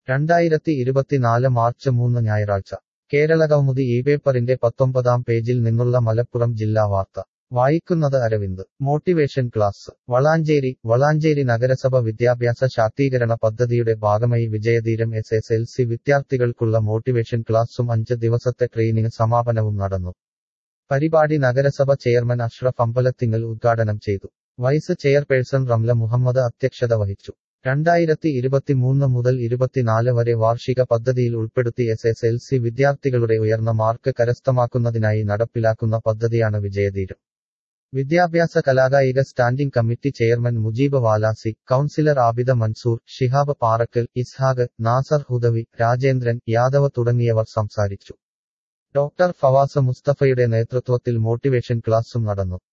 2024 March 3 ഞായറാഴ്ച കേരളകൗമുദി ഇപേപ്പറിന്റെ 19-ാം പേജിൽ നിന്നുള്ള മലപ്പുറം ജില്ലാ വാർത്ത വായിക്കുന്നത് അരവിന്ദ്. മോട്ടിവേഷൻ ക്ലാസ് വളാഞ്ചേരി നഗരസഭ വിദ്യാഭ്യാസ ശാക്തീകരണ പദ്ധതിയുടെ ഭാഗമായി വിജയധീരം SSLC വിദ്യാർത്ഥികൾക്കുള്ള മോട്ടിവേഷൻ ക്ലാസും 5 ദിവസത്തെ ട്രെയിനിങ് സമാപനവും നടന്നു. പരിപാടി നഗരസഭ ചെയർമാൻ അഷ്റഫ് അമ്പലത്തിങ്ങൽ ഉദ്ഘാടനം ചെയ്തു. വൈസ് ചെയർപേഴ്സൺ റംല മുഹമ്മദ് അധ്യക്ഷത വഹിച്ചു. 2023 മുതൽ 24 വരെ വാർഷിക പദ്ധതിയിൽ ഉൾപ്പെടുത്തി SSLC വിദ്യാർത്ഥികളുടെ ഉയർന്ന മാർക്ക് കരസ്ഥമാക്കുന്നതിനായി നടപ്പിലാക്കുന്ന പദ്ധതിയാണ് വിജയധീരം. വിദ്യാഭ്യാസ കലാകായിക standing committee chairman Mujeeb Valasi, councillor Abida Mansoor, Shihab Parakkal, Ishaq, Nasar Hudavi, Rajendran Yadav തുടങ്ങിയവർ സംസാരിച്ചു. ഡോക്ടർ ഫവാസ് മുസ്തഫയുടെ നേതൃത്വത്തിൽ മോട്ടിവേഷൻ ക്ലാസും നടന്നു.